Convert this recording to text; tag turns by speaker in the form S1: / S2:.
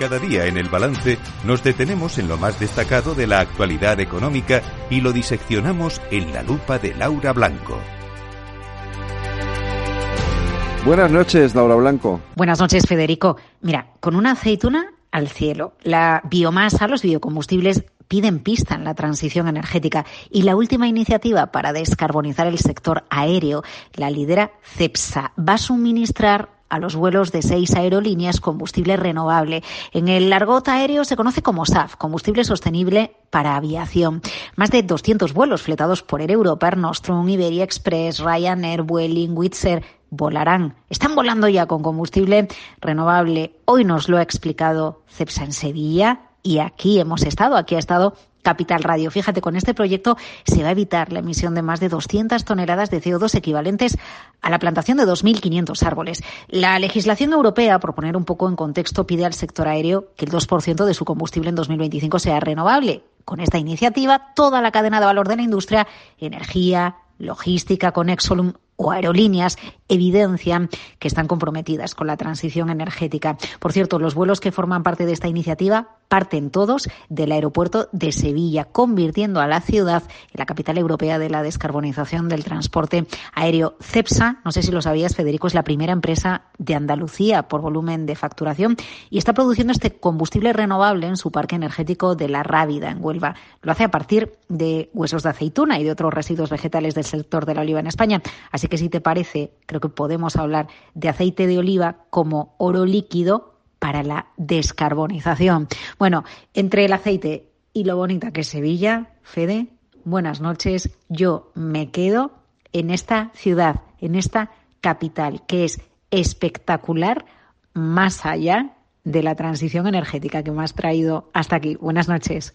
S1: Cada día en El Balance nos detenemos en lo más destacado de la actualidad económica y lo diseccionamos en la lupa de Laura Blanco.
S2: Buenas noches, Laura Blanco.
S3: Buenas noches, Federico. Mira, con una aceituna al cielo, la biomasa, los biocombustibles piden pista en la transición energética y la última iniciativa para descarbonizar el sector aéreo la lidera Cepsa. Va a suministrar a los vuelos de 6 aerolíneas combustible renovable. En el argot aéreo se conoce como SAF, combustible sostenible para aviación. Más de 200 vuelos fletados por Air Europa, Air Nostrum, Iberia Express, Ryanair, Vueling, Wizz Air volarán. Están volando ya con combustible renovable. Hoy nos lo ha explicado Cepsa en Sevilla y aquí ha estado Capital Radio. Fíjate, con este proyecto se va a evitar la emisión de más de 200 toneladas de CO2 equivalentes a la plantación de 2.500 árboles. La legislación europea, por poner un poco en contexto, pide al sector aéreo que el 2% de su combustible en 2025 sea renovable. Con esta iniciativa, toda la cadena de valor de la industria, energía, logística con Exolum o aerolíneas evidencian que están comprometidas con la transición energética. Por cierto, los vuelos que forman parte de esta iniciativa parten todos del aeropuerto de Sevilla, convirtiendo a la ciudad en la capital europea de la descarbonización del transporte aéreo. Cepsa, no sé si lo sabías, Federico, es la primera empresa de Andalucía por volumen de facturación y está produciendo este combustible renovable en su parque energético de La Rábida, en Huelva. Lo hace a partir de huesos de aceituna y de otros residuos vegetales del sector de la oliva en España. Así que si te parece, creo que podemos hablar de aceite de oliva como oro líquido para la descarbonización. Bueno, entre el aceite y lo bonita que es Sevilla, Fede, buenas noches. Yo me quedo en esta ciudad, en esta capital, que es espectacular, más allá de la transición energética que me has traído hasta aquí. Buenas noches.